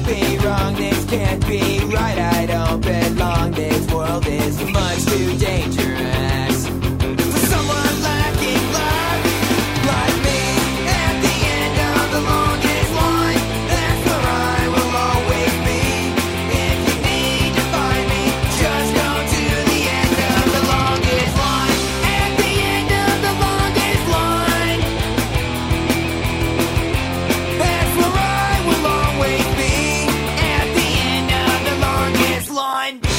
be wrong, this can't be right. I don't belong, this world is much too dangerous for someone lacking love like me. At the end of the longest line, that's where I will always be. If you need to find me, just go to the end of the longest line. At the end of the longest line, that's where I will always be. At the end of the longest line.